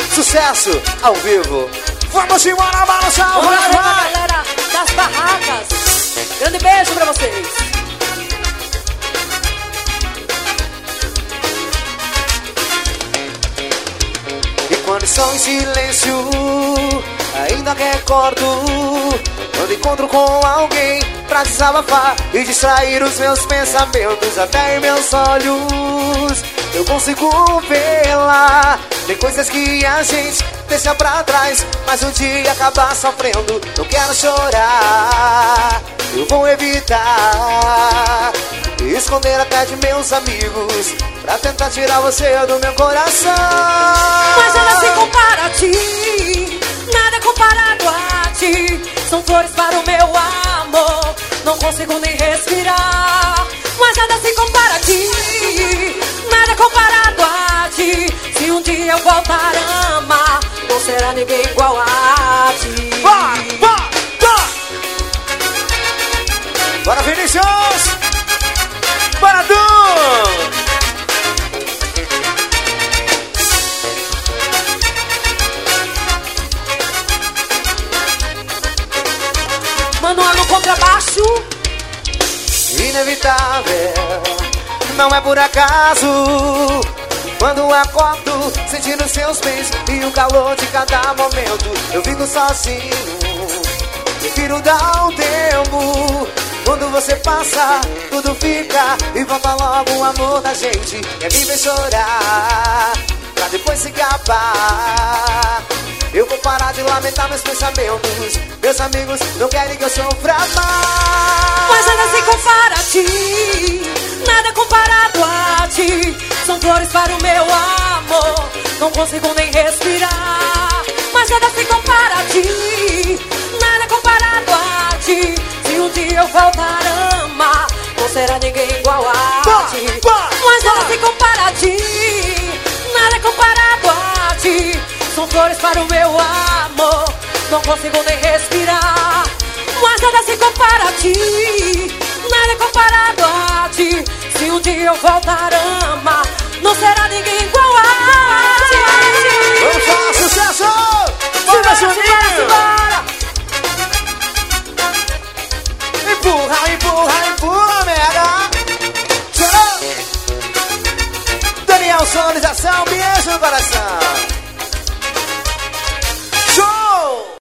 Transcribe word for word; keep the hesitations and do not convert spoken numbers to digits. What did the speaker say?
Sucesso ao vivo. Vamos embora, balançar o Vamos lá, galera das barracas. Grande beijo pra vocês. E quando estou em silêncio, ainda recordo quando encontro com alguém pra desabafar e distrair os meus pensamentos. Até em meus olhos eu consigo vê-la. Tem coisas que a gente deixa pra trás, mas um dia acaba sofrendo. Não quero chorar, eu vou evitar esconder até de meus amigos pra tentar tirar você do meu coração. Mas ela se compara a ti, nada é comparado a ti. São flores para o meu amor, não consigo nem respirar. Mas nada se compara a ti, nada é comparado a ti. Se um dia eu voltar a amar, não será ninguém igual a ti. Bora, bora, bora! Bora, Vinicius! Bora, Du! Manual no contrabaixo. Inevitável, não é por acaso. Quando acordo, sentindo seus beijos e o calor de cada momento, eu fico sozinho, prefiro dar um tempo. Quando você passa, tudo fica e volta logo o amor da gente. Quer me ver chorar, pra depois se acabar. Eu vou parar de lamentar meus pensamentos. Meus amigos não querem que eu sofra mais. Mas nada se compara a ti, nada é comparado a ti. São flores para o meu amor, não consigo nem respirar. Mas nada se compara a ti, nada é comparado a ti. Se um dia eu voltar a amar, não será ninguém igual a bah, ti. bah, Mas nada bah. se compara a ti, nada é comparado a ti. São flores para o meu amor, não consigo nem respirar. Mas nada se compara a ti, nada é comparado a ti. Se um dia eu voltar a amar, não será ninguém igual a ti. Vamos falar sucesso! Bora, Juninho! Bora! Empurra, empurra, empurra, mega! Tchau! Daniel Sonorização, beijo no coração!